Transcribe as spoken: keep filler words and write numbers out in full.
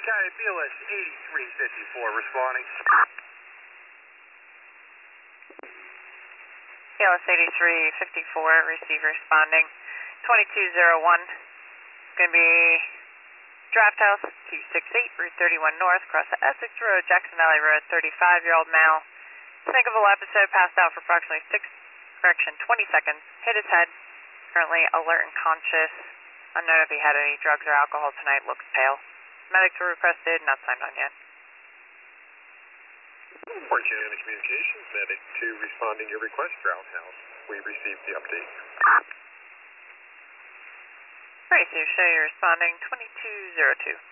County B L S eighty-three fifty-four responding. B L S eighty-three fifty-four, receive responding. twenty-two oh one, going to be Draft House, two sixty-eight, Route thirty-one North, across the Essex Road, Jackson Valley Road, thirty-five-year-old male. Thinkable episode, passed out for approximately six, correction, twenty seconds. Hit his head, currently alert and conscious. Unknown if he had any drugs or alcohol tonight, looks pale. Medics were requested, not signed on yet. Orange County Communications, Medic two responding your request, Draft House. We received the update. Ready to show you responding twenty-two oh two.